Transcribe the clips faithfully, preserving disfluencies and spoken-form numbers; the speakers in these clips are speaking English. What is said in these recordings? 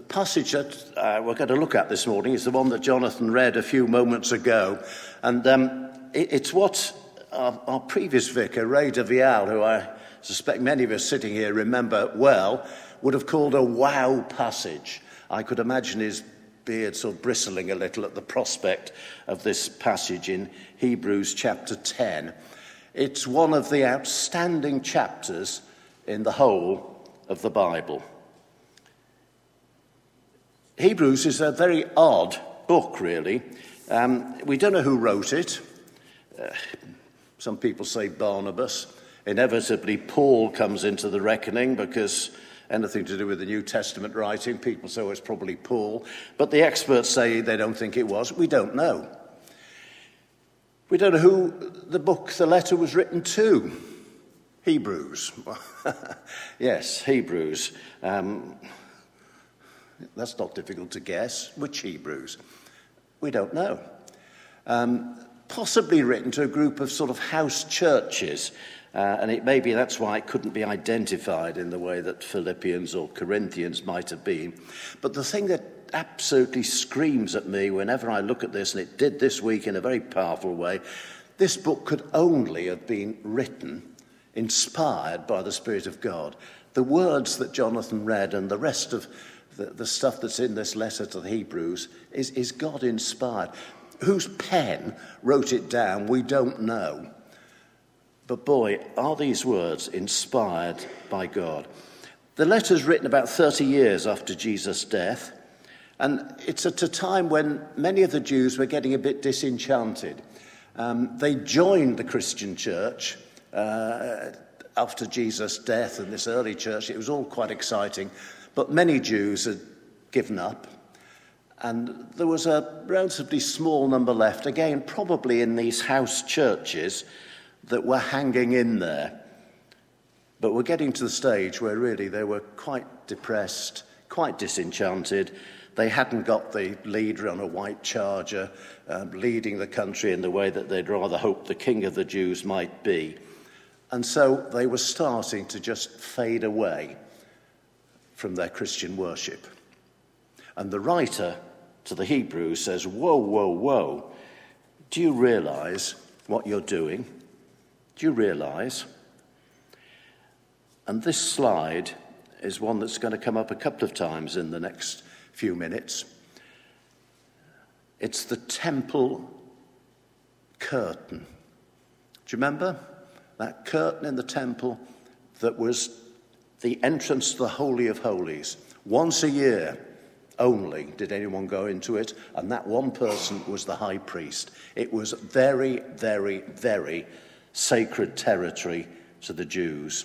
passage that uh, we're going to look at this morning is the one that Jonathan read a few moments ago. And um, it, it's what our, our previous vicar, Ray de Vial, who I suspect many of us sitting here remember well, would have called a wow passage. I could imagine his beard sort of bristling a little at the prospect of this passage in Hebrews chapter ten. It's one of the outstanding chapters in the whole of the Bible. Hebrews is a very odd book, really. Um, we don't know who wrote it. Uh, some people say Barnabas. Inevitably, Paul comes into the reckoning because anything to do with the New Testament writing, people say, oh, it's probably Paul. But the experts say they don't think it was. We don't know. We don't know who the book, the letter was written to. Hebrews. Yes, Hebrews. Um, that's not difficult to guess. Which Hebrews? We don't know. Um, possibly written to a group of sort of house churches. Uh, and it may be that's why it couldn't be identified in the way that Philippians or Corinthians might have been. But the thing that absolutely screams at me whenever I look at this, and it did this week in a very powerful way, this book could only have been written, inspired by the Spirit of God. The words that Jonathan read and the rest of the, the stuff that's in this letter to the Hebrews is, is God-inspired. Whose pen wrote it down, we don't know. But boy, are these words inspired by God. The letter's written about thirty years after Jesus' death, and it's at a time when many of the Jews were getting a bit disenchanted. Um, they joined the Christian church uh, after Jesus' death, and this early church, it was all quite exciting, but many Jews had given up, and there was a relatively small number left, again, probably in these house churches, that were hanging in there. But we're getting to the stage where really they were quite depressed, quite disenchanted. They hadn't got the leader on a white charger um, leading the country in the way that they'd rather hope the king of the Jews might be. And so they were starting to just fade away from their Christian worship. And the writer to the Hebrews says, whoa, whoa, whoa, do you realize what you're doing? Do you realize? And this slide is one that's going to come up a couple of times in the next few minutes. It's the temple curtain. Do you remember? That curtain in the temple that was the entrance to the Holy of Holies. Once a year only did anyone go into it, and that one person was the high priest. It was very, very, very sacred territory to the Jews.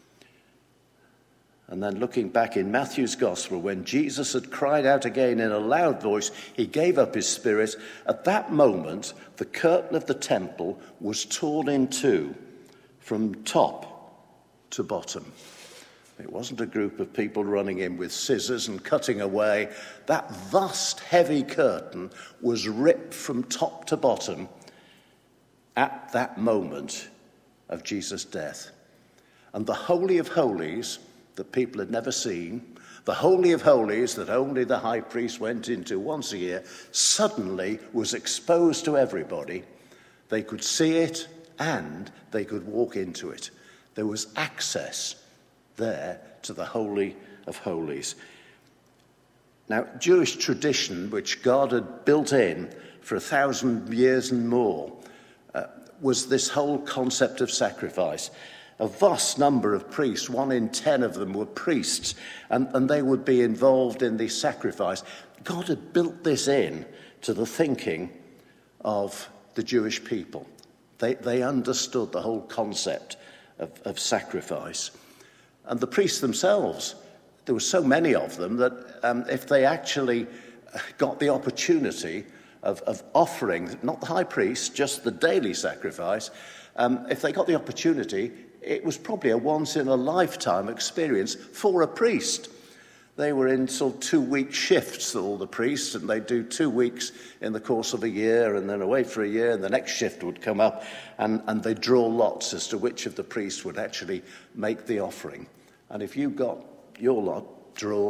And then looking back in Matthew's Gospel, when Jesus had cried out again in a loud voice, he gave up his spirit. At that moment, the curtain of the temple was torn in two from top to bottom. It wasn't a group of people running in with scissors and cutting away. That vast, heavy curtain was ripped from top to bottom at that moment of Jesus' death. And the Holy of Holies that people had never seen, the Holy of Holies that only the high priest went into once a year, suddenly was exposed to everybody. They could see it and they could walk into it. There was access there to the Holy of Holies. Now, Jewish tradition, which God had built in for a thousand years and more, uh, was this whole concept of sacrifice. A vast number of priests, one in ten of them were priests, and, and they would be involved in the sacrifice. God had built this in to the thinking of the Jewish people. They, they understood the whole concept of, of sacrifice. And the priests themselves, there were so many of them that um, if they actually got the opportunity of, of offering, not the high priest, just the daily sacrifice, um, if they got the opportunity, it was probably a once-in-a-lifetime experience for a priest. They were in sort of two-week shifts, all the priests, and they'd do two weeks in the course of a year and then away for a year, and the next shift would come up, and, and they'd draw lots as to which of the priests would actually make the offering. And if you got your lot drawn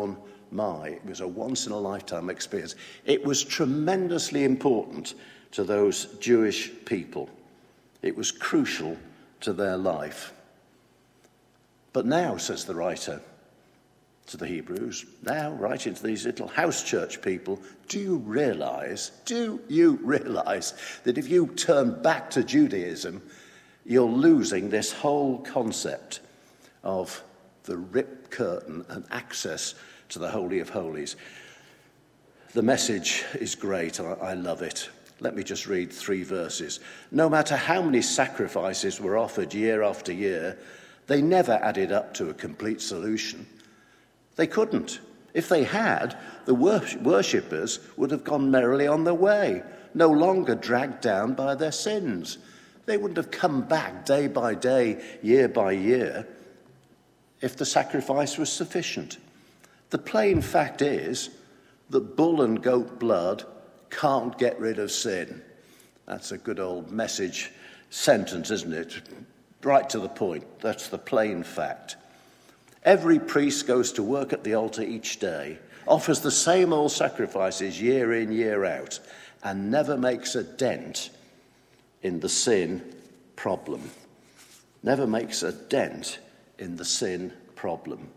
my, it was a once-in-a-lifetime experience. It was tremendously important to those Jewish people. It was crucial to their life. But now, says the writer to the Hebrews, now writing to these little house church people, do you realize, do you realize that if you turn back to Judaism, you're losing this whole concept of the ripped curtain and access to the Holy of Holies? The message is great. I, I love it. Let me just read three verses. No matter how many sacrifices were offered year after year, they never added up to a complete solution. They couldn't. If they had, the worshippers would have gone merrily on their way, no longer dragged down by their sins. They wouldn't have come back day by day, year by year, if the sacrifice was sufficient. The plain fact is that bull and goat blood can't get rid of sin. That's a good old message sentence, isn't it? Right to the point. That's the plain fact. Every priest goes to work at the altar each day, offers the same old sacrifices year in, year out, and never makes a dent in the sin problem. Never makes a dent in the sin problem.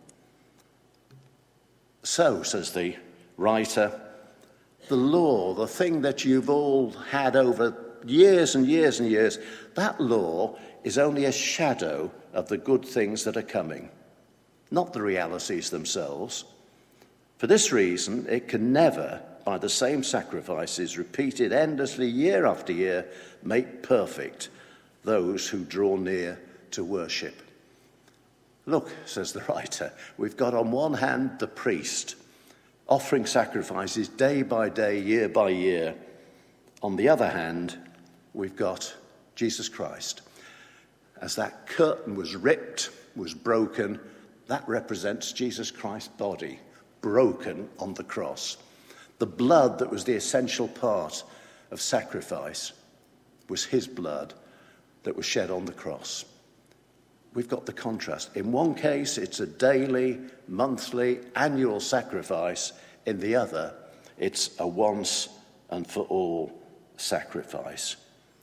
So, says the writer, the law, the thing that you've all had over years and years and years, that law is only a shadow of the good things that are coming, not the realities themselves. For this reason, it can never, by the same sacrifices repeated endlessly year after year, make perfect those who draw near to worship. Look, says the writer, we've got on one hand the priest offering sacrifices day by day, year by year. On the other hand, we've got Jesus Christ. As that curtain was ripped, was broken, that represents Jesus Christ's body, broken on the cross. The blood that was the essential part of sacrifice was his blood that was shed on the cross. We've got the contrast. In one case, it's a daily, monthly, annual sacrifice. In the other, it's a once and for all sacrifice.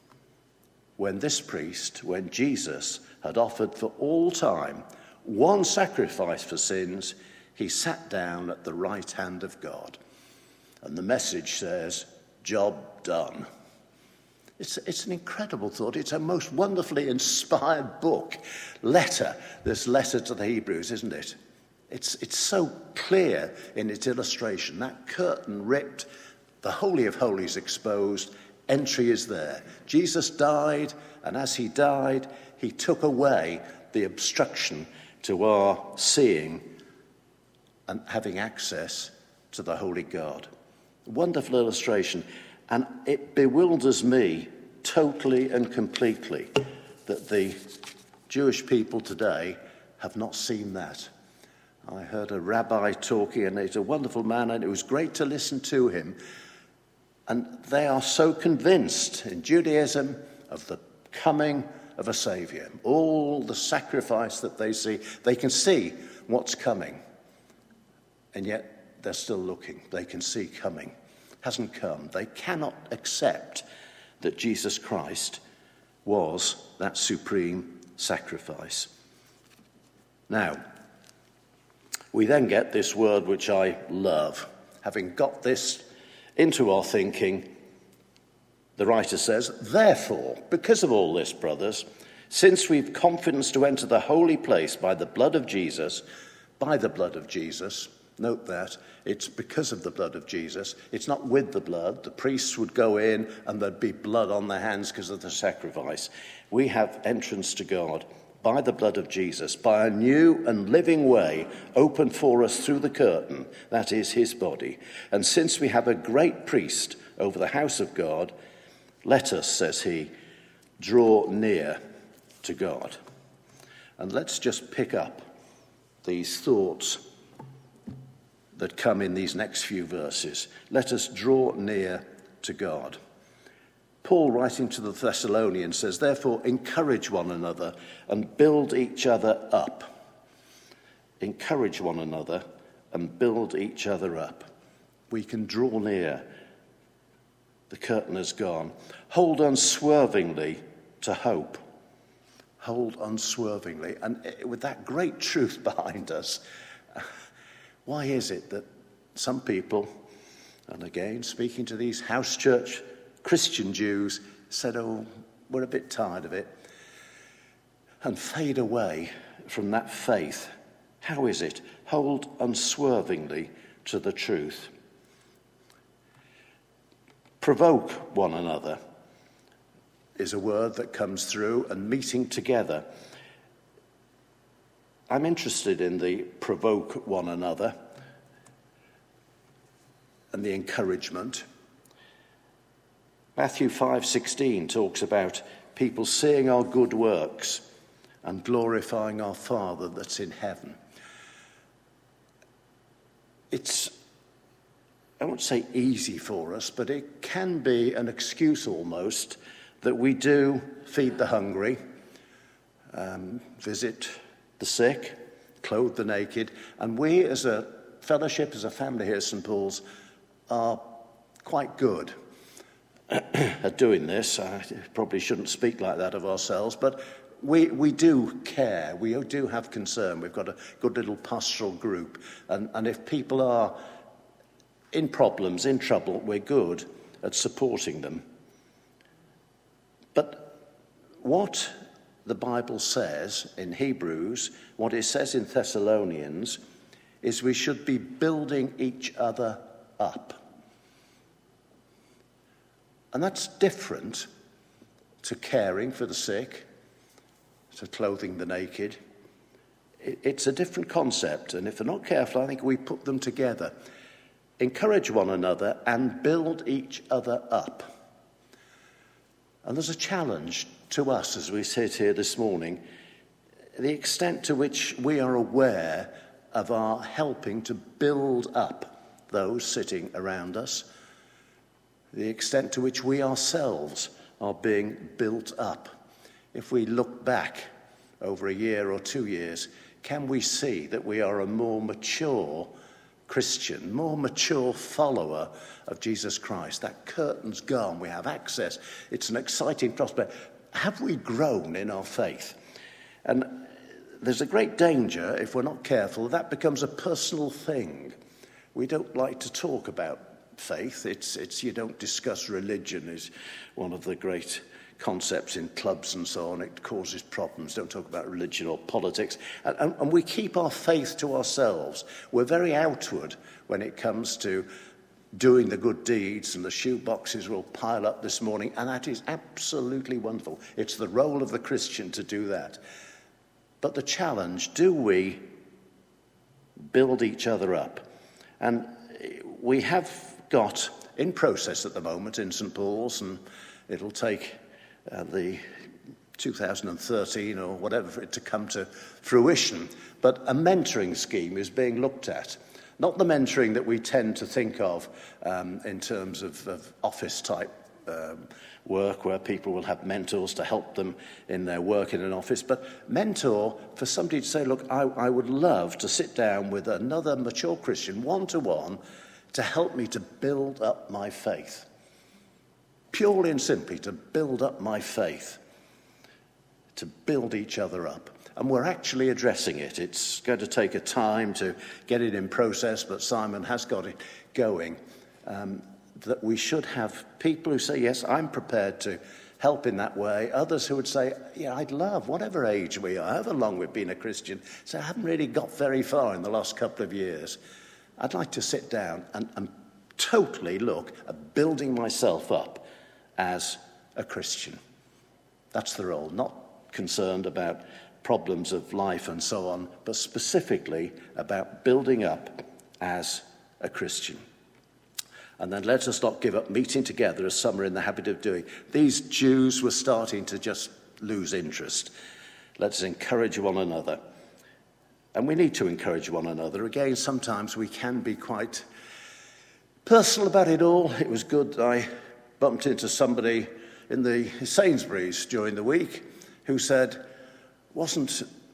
When this priest, when Jesus had offered for all time one sacrifice for sins, he sat down at the right hand of God. And the message says, job done. It's, it's an incredible thought. It's a most wonderfully inspired book, letter, this letter to the Hebrews, isn't it? It's, it's so clear in its illustration. That curtain ripped, the Holy of Holies exposed, entry is there. Jesus died, and as he died, he took away the obstruction to our seeing and having access to the Holy God. A wonderful illustration. And it bewilders me totally and completely that the Jewish people today have not seen that. I heard a rabbi talking, and he's a wonderful man, and it was great to listen to him. And they are so convinced in Judaism of the coming of a Saviour. All the sacrifice that they see, they can see what's coming. And yet they're still looking. They can see coming. Hasn't come. They cannot accept that Jesus Christ was that supreme sacrifice. Now, we then get this word which I love. Having got this into our thinking, the writer says, therefore, because of all this, brothers, since we've confidence to enter the holy place by the blood of Jesus, by the blood of Jesus, note that, it's because of the blood of Jesus. It's not with the blood. The priests would go in and there'd be blood on their hands because of the sacrifice. We have entrance to God by the blood of Jesus, by a new and living way opened for us through the curtain, that is his body. And since we have a great priest over the house of God, let us, says he, draw near to God. And let's just pick up these thoughts that come in these next few verses. Let us draw near to God. Paul, writing to the Thessalonians, says, therefore, encourage one another and build each other up. Encourage one another and build each other up. We can draw near. The curtain has gone. Hold unswervingly to hope. Hold unswervingly. And with that great truth behind us, why is it that some people, and again, speaking to these house church Christian Jews, said, oh, we're a bit tired of it, and fade away from that faith? How is it? Hold unswervingly to the truth. Provoke one another is a word that comes through, and meeting together. I'm interested in the provoke one another and the encouragement. Matthew five sixteen talks about people seeing our good works and glorifying our Father that's in heaven. It's, I won't say easy for us, but it can be an excuse almost that we do feed the hungry, um, visit the sick, clothe the naked, and we as a fellowship, as a family here at St Paul's, are quite good at doing this. I probably shouldn't speak like that of ourselves, but we we do care, we do have concern. We've got a good little pastoral group, and, and if people are in problems, in trouble, we're good at supporting them. But what the Bible says in Hebrews, what it says in Thessalonians, is we should be building each other up. And that's different to caring for the sick, to clothing the naked. It's a different concept, and if they're not careful, I think we put them together. Encourage one another and build each other up. And there's a challenge to us as we sit here this morning, the extent to which we are aware of our helping to build up those sitting around us, the extent to which we ourselves are being built up. If we look back over a year or two years, can we see that we are a more mature Christian, more mature follower of Jesus Christ? That curtain's gone. We have access. It's an exciting prospect. Have we grown in our faith? And there's a great danger, if we're not careful, that becomes a personal thing. We don't like to talk about faith. It's, it's you don't discuss religion is one of the great concepts in clubs and so on. It causes problems. Don't talk about religion or politics. And, and, and we keep our faith to ourselves. We're very outward when it comes to doing the good deeds, and the shoe boxes will pile up this morning, and that is absolutely wonderful. It's the role of the Christian to do that. But the challenge, do we build each other up? And we have got in process at the moment in St Paul's, and it'll take uh, the two thousand thirteen or whatever for it to come to fruition, but a mentoring scheme is being looked at. Not the mentoring that we tend to think of um, in terms of, of office-type um, work, where people will have mentors to help them in their work in an office, but mentor for somebody to say, look, I, I would love to sit down with another mature Christian, one-to-one, to help me to build up my faith. Purely and simply, to build up my faith, to build each other up. And we're actually addressing it. It's going to take a time to get it in process, but Simon has got it going. Um, that we should have people who say, yes, I'm prepared to help in that way. Others who would say, yeah, I'd love, whatever age we are, however long we've been a Christian, so I haven't really got very far in the last couple of years. I'd like to sit down and, and totally look at building myself up as a Christian. That's the role, not concerned about problems of life and so on, but specifically about building up as a Christian. And then let us not give up meeting together as some are in the habit of doing. These Jews were starting to just lose interest. Let us encourage one another. And we need to encourage one another. Again, sometimes we can be quite personal about it all. It was good I bumped into somebody in the Sainsbury's during the week who said, wasn't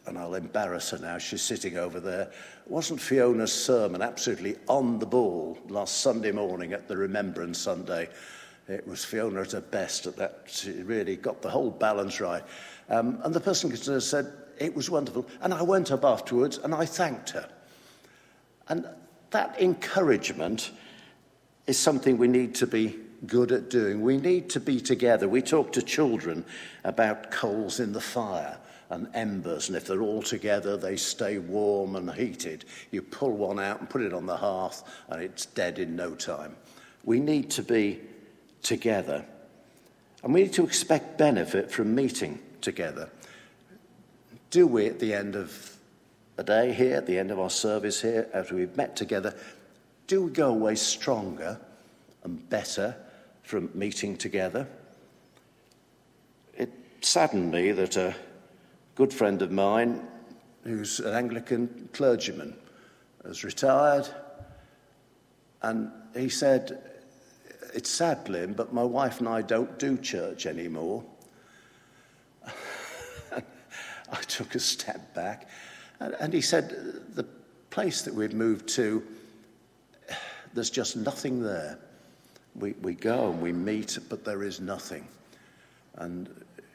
and I'll embarrass her now, she's sitting over there, wasn't Fiona's sermon absolutely on the ball last Sunday morning at the Remembrance Sunday? It was Fiona at her best at that. She really got the whole balance right. Um, and the person said, it was wonderful. And I went up afterwards and I thanked her. And that encouragement is something we need to be good at doing. We need to be together. We talk to children about coals in the fire and embers, and if they're all together, they stay warm and heated. You pull one out and put it on the hearth, and it's dead in no time. We need to be together, and we need to expect benefit from meeting together. Do we, at the end of a day here, at the end of our service here, after we've met together, do we go away stronger and better from meeting together? It saddened me that a good friend of mine, who's an Anglican clergyman, has retired, and he said, it's sad, Lynn, but my wife and I don't do church anymore. I took a step back, and, and he said, the place that we've moved to, there's just nothing there. We, we go and we meet, but there is nothing. And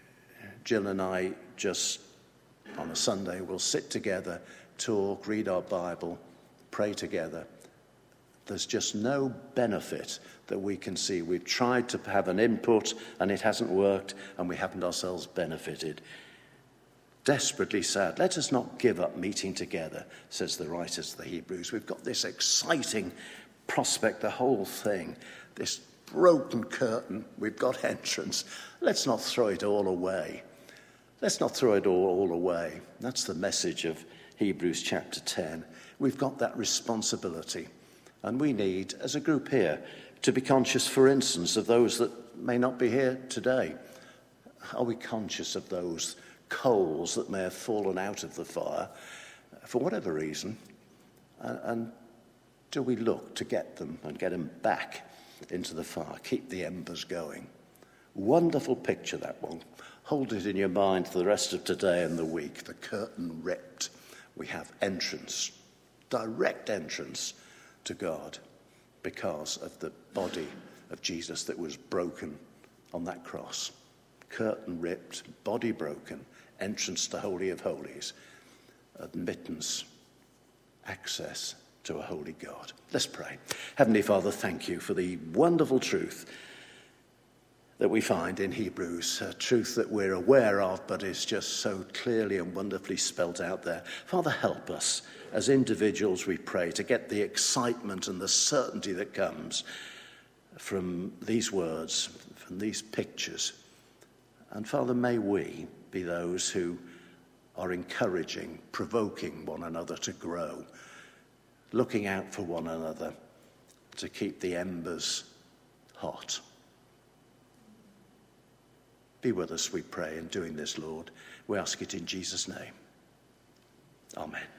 Jill and I just, on a Sunday, will sit together, talk, read our Bible, pray together. There's just no benefit that we can see. We've tried to have an input and it hasn't worked, and we haven't ourselves benefited. Desperately sad. Let us not give up meeting together, says the writers of the Hebrews. We've got this exciting prospect, the whole thing, this broken curtain. We've got entrance. Let's not throw it all away. Let's not throw it all, all away. That's the message of Hebrews chapter ten. We've got that responsibility. And we need, as a group here, to be conscious, for instance, of those that may not be here today. Are we conscious of those coals that may have fallen out of the fire for whatever reason? And, and do we look to get them and get them back into the fire, keep the embers going? Wonderful picture, that one. Hold it in your mind for the rest of today and the week. The curtain ripped. We have entrance, direct entrance to God because of the body of Jesus that was broken on that cross. Curtain ripped, body broken, entrance to Holy of Holies, admittance, access to a holy God. Let's pray. Heavenly Father, thank you for the wonderful truth that we find in Hebrews, a truth that we're aware of, but is just so clearly and wonderfully spelt out there. Father, help us as individuals, we pray, to get the excitement and the certainty that comes from these words, from these pictures. And Father, may we be those who are encouraging, provoking one another to grow, looking out for one another to keep the embers hot. Be with us, we pray, in doing this, Lord. We ask it in Jesus' name. Amen.